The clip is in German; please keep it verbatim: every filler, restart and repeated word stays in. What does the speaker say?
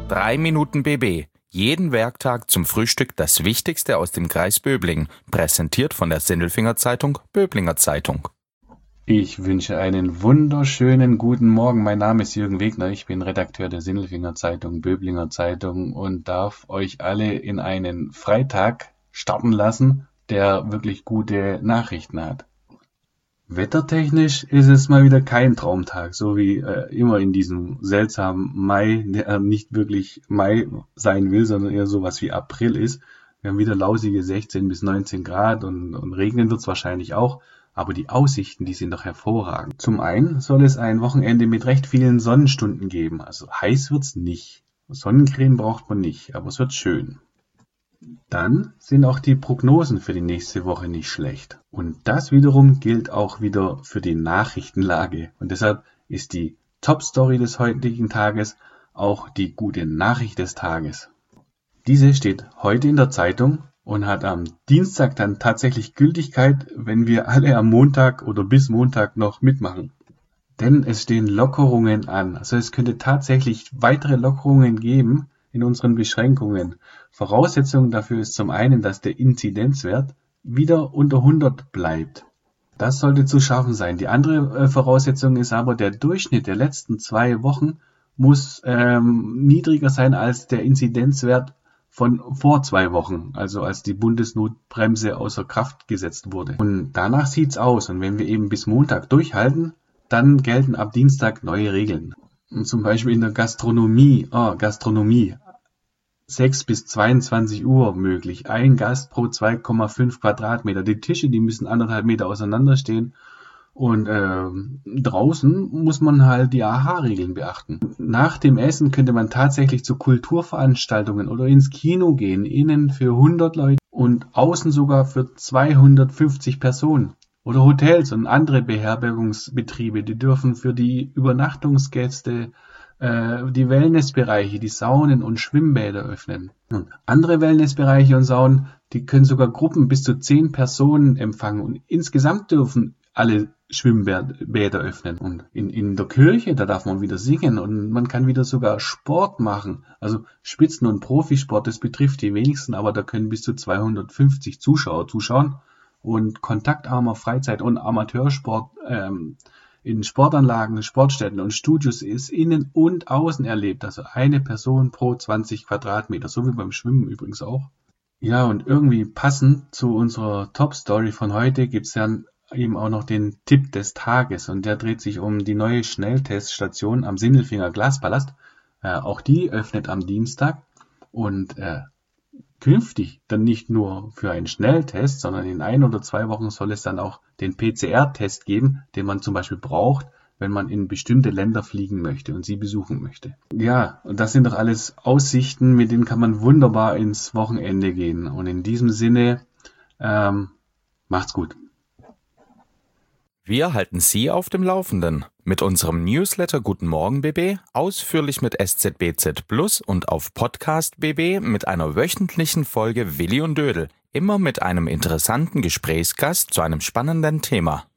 Drei Minuten B B. Jeden Werktag zum Frühstück das Wichtigste aus dem Kreis Böblingen. Präsentiert von der Sindelfinger Zeitung, Böblinger Zeitung. Ich wünsche einen wunderschönen guten Morgen. Mein Name ist Jürgen Wegner. Ich bin Redakteur der Sindelfinger Zeitung, Böblinger Zeitung und darf euch alle in einen Freitag starten lassen, der wirklich gute Nachrichten hat. Wettertechnisch ist es mal wieder kein Traumtag, so wie äh, immer in diesem seltsamen Mai, der nicht wirklich Mai sein will, sondern eher sowas wie April ist. Wir haben wieder lausige sechzehn bis neunzehn Grad und, und regnen wird es wahrscheinlich auch, aber die Aussichten, die sind doch hervorragend. Zum einen soll es ein Wochenende mit recht vielen Sonnenstunden geben, also heiß wird's nicht. Sonnencreme braucht man nicht, aber es wird schön. Dann sind auch die Prognosen für die nächste Woche nicht schlecht. Und das wiederum gilt auch wieder für die Nachrichtenlage. Und deshalb ist die Top-Story des heutigen Tages auch die gute Nachricht des Tages. Diese steht heute in der Zeitung und hat am Dienstag dann tatsächlich Gültigkeit, wenn wir alle am Montag oder bis Montag noch mitmachen. Denn es stehen Lockerungen an. Also es könnte tatsächlich weitere Lockerungen geben in unseren Beschränkungen. Voraussetzung dafür ist zum einen, dass der Inzidenzwert wieder unter hundert bleibt. Das sollte zu schaffen sein. Die andere äh, Voraussetzung ist aber, der Durchschnitt der letzten zwei Wochen muss ähm, niedriger sein als der Inzidenzwert von vor zwei Wochen, also als die Bundesnotbremse außer Kraft gesetzt wurde. Und danach sieht's aus. Und wenn wir eben bis Montag durchhalten, dann gelten ab Dienstag neue Regeln. Und zum Beispiel in der Gastronomie, oh, Gastronomie, sechs bis zweiundzwanzig Uhr möglich. Ein Gast pro zwei Komma fünf Quadratmeter. Die Tische, die müssen anderthalb Meter auseinander stehen. Und äh, draußen muss man halt die A H-Regeln beachten. Nach dem Essen könnte man tatsächlich zu Kulturveranstaltungen oder ins Kino gehen. Innen für hundert Leute und außen sogar für zweihundertfünfzig Personen. Oder Hotels und andere Beherbergungsbetriebe, die dürfen für die Übernachtungsgäste äh, die Wellnessbereiche, die Saunen und Schwimmbäder öffnen. Und andere Wellnessbereiche und Saunen, die können sogar Gruppen bis zu zehn Personen empfangen. Und insgesamt dürfen alle Schwimmbäder öffnen. Und in, in der Kirche, da darf man wieder singen und man kann wieder sogar Sport machen. Also Spitzen- und Profisport, das betrifft die wenigsten, aber da können bis zu zweihundertfünfzig Zuschauer zuschauen. Und kontaktarmer Freizeit- und Amateursport ähm, in Sportanlagen, Sportstätten und Studios ist innen und außen erlebt. Also eine Person pro zwanzig Quadratmeter, so wie beim Schwimmen übrigens auch. Ja, und irgendwie passend zu unserer Top-Story von heute gibt's dann eben auch noch den Tipp des Tages. Und der dreht sich um die neue Schnellteststation am Sindelfinger Glaspalast. Äh, auch die öffnet am Dienstag und äh, künftig dann nicht nur für einen Schnelltest, sondern in ein oder zwei Wochen soll es dann auch den P C R-Test geben, den man zum Beispiel braucht, wenn man in bestimmte Länder fliegen möchte und sie besuchen möchte. Ja, und das sind doch alles Aussichten, mit denen kann man wunderbar ins Wochenende gehen. Und in diesem Sinne, ähm, macht's gut. Wir halten Sie auf dem Laufenden mit unserem Newsletter Guten Morgen B B, ausführlich mit S Z B Z Plus und auf Podcast B B mit einer wöchentlichen Folge Willi und Dödel, immer mit einem interessanten Gesprächsgast zu einem spannenden Thema.